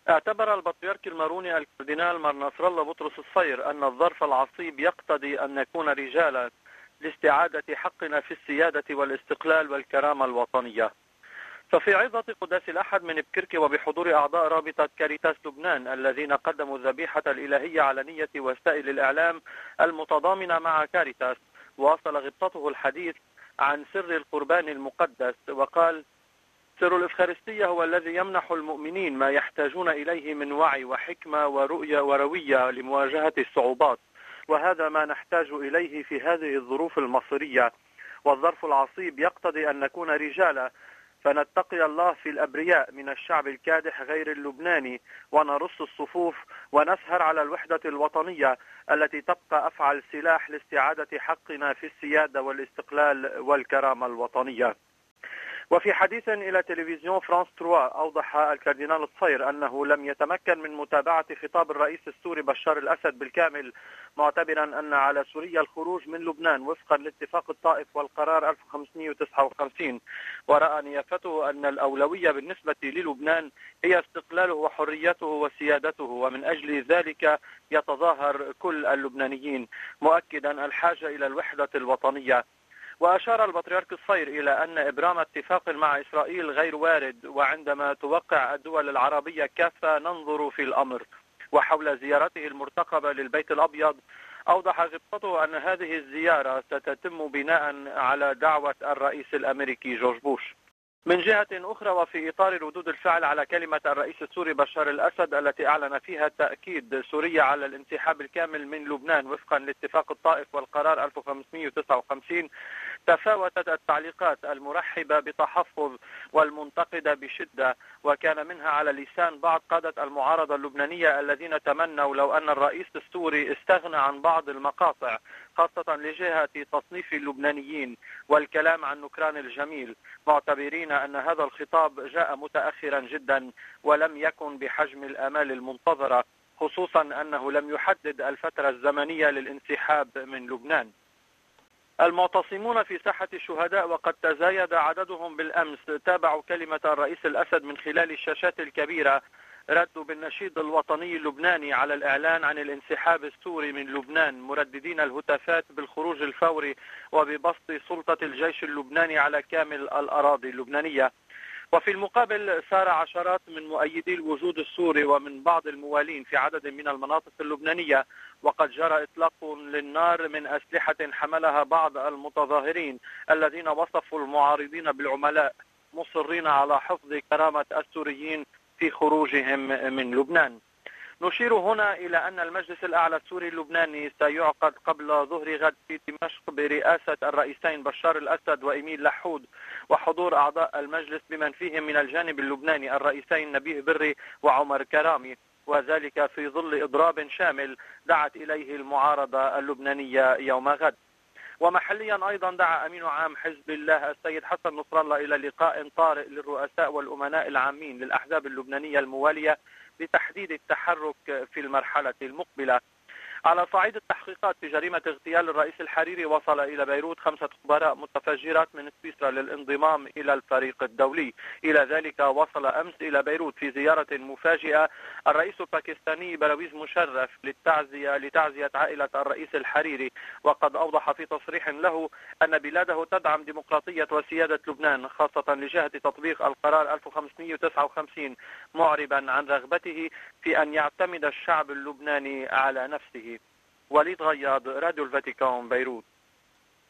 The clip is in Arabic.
اعتبر البطريرك الماروني الكاردينال مار نصر الله بطرس الصير أن الظرف العصيب يقتضي أن نكون رجالا لاستعادة حقنا في السيادة والاستقلال والكرامة الوطنية. ففي عظة قداس الأحد من بكركي وبحضور أعضاء رابطة كاريتاس لبنان الذين قدموا الذبيحة الإلهية على نية وسائل الإعلام المتضامنة مع كاريتاس، واصل غبطته الحديث عن سر القربان المقدس وقال: سر الإفخارستية هو الذي يمنح المؤمنين ما يحتاجون إليه من وعي وحكمة ورؤية وروية لمواجهة الصعوبات، وهذا ما نحتاج إليه في هذه الظروف المصيرية، والظرف العصيب يقتضي أن نكون رجالا فنتقي الله في الأبرياء من الشعب الكادح غير اللبناني، ونرص الصفوف ونسهر على الوحدة الوطنية التي تبقى أفعل سلاح لاستعادة حقنا في السيادة والاستقلال والكرامة الوطنية. وفي حديث إلى تلفزيون فرانس 3 أوضح الكاردينال الصير أنه لم يتمكن من متابعة خطاب الرئيس السوري بشار الأسد بالكامل، معتبرا أن على سوريا الخروج من لبنان وفقا لاتفاق الطائف والقرار 1559، ورأى نيافته أن الأولوية بالنسبة للبنان هي استقلاله وحريته وسيادته، ومن أجل ذلك يتظاهر كل اللبنانيين، مؤكدا الحاجة إلى الوحدة الوطنية. وأشار البطريرك الصير إلى أن إبرام اتفاق مع إسرائيل غير وارد، وعندما توقع الدول العربية كافة ننظر في الأمر. وحول زيارته المرتقبة للبيت الأبيض أوضح غبطته أن هذه الزيارة ستتم بناء على دعوة الرئيس الأمريكي جورج بوش. من جهة أخرى، وفي إطار ردود الفعل على كلمة الرئيس السوري بشار الأسد التي أعلن فيها تأكيد سوريا على الانسحاب الكامل من لبنان وفقا لاتفاق الطائف والقرار 1559، تفاوتت التعليقات المرحبة بتحفظ والمنتقدة بشدة، وكان منها على لسان بعض قادة المعارضة اللبنانية الذين تمنوا لو أن الرئيس السوري استغنى عن بعض المقاطع خاصة لجهة تصنيف اللبنانيين والكلام عن نكران الجميل، معتبرين أن هذا الخطاب جاء متأخرا جدا ولم يكن بحجم الآمال المنتظرة، خصوصا أنه لم يحدد الفترة الزمنية للانسحاب من لبنان. المعتصمون في ساحة الشهداء وقد تزايد عددهم بالأمس تابعوا كلمة الرئيس الأسد من خلال الشاشات الكبيرة، ردوا بالنشيد الوطني اللبناني على الإعلان عن الانسحاب السوري من لبنان، مرددين الهتافات بالخروج الفوري وببسط سلطة الجيش اللبناني على كامل الأراضي اللبنانية. وفي المقابل سار عشرات من مؤيدي الوجود السوري ومن بعض الموالين في عدد من المناطق اللبنانية، وقد جرى إطلاق للنار من أسلحة حملها بعض المتظاهرين الذين وصفوا المعارضين بالعملاء، مصرين على حفظ كرامة السوريين في خروجهم من لبنان. نشير هنا إلى أن المجلس الأعلى السوري اللبناني سيعقد قبل ظهر غد في دمشق برئاسة الرئيسين بشار الأسد وإيميل لحود، وحضور أعضاء المجلس بمن فيهم من الجانب اللبناني الرئيسين نبيه بري وعمر كرامي، وذلك في ظل إضراب شامل دعت إليه المعارضة اللبنانية يوم غد. ومحليا أيضا دعا أمين عام حزب الله السيد حسن نصر الله إلى لقاء طارئ للرؤساء والأمناء العامين للأحزاب اللبنانية الموالية لتحديد التحرك في المرحلة المقبلة. على صعيد التحقيقات في جريمة اغتيال الرئيس الحريري، وصل إلى بيروت 5 خبراء متفجرات من سويسرا للانضمام إلى الفريق الدولي. إلى ذلك وصل أمس إلى بيروت في زيارة مفاجئة الرئيس الباكستاني برويز مشرف لتعزية عائلة الرئيس الحريري، وقد أوضح في تصريح له أن بلاده تدعم ديمقراطية وسيادة لبنان خاصة لجهة تطبيق القرار 1559، معربا عن رغبته في أن يعتمد الشعب اللبناني على نفسه. وليد غياض، راديو الفاتيكان، بيروت.